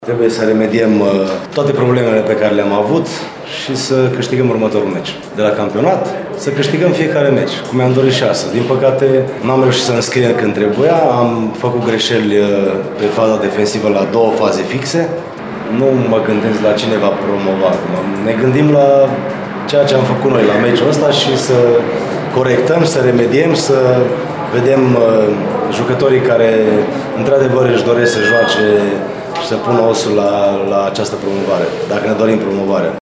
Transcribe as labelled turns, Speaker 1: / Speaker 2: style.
Speaker 1: Trebuie să remediem toate problemele pe care le-am avut și să câștigăm următorul meci. De la campionat, să câștigăm fiecare meci, cum mi-am dorit și astăzi. Din păcate, n-am reușit să înscriem când trebuia, am făcut greșeli pe faza defensivă la două faze fixe. Nu mă gândesc la cine va promova. Ne gândim la ceea ce am făcut noi la meciul ăsta și să corectăm, să remediem, să vedem jucătorii care într-adevăr își doresc să joace și să pună osul la această promovare, dacă ne dorim promovarea.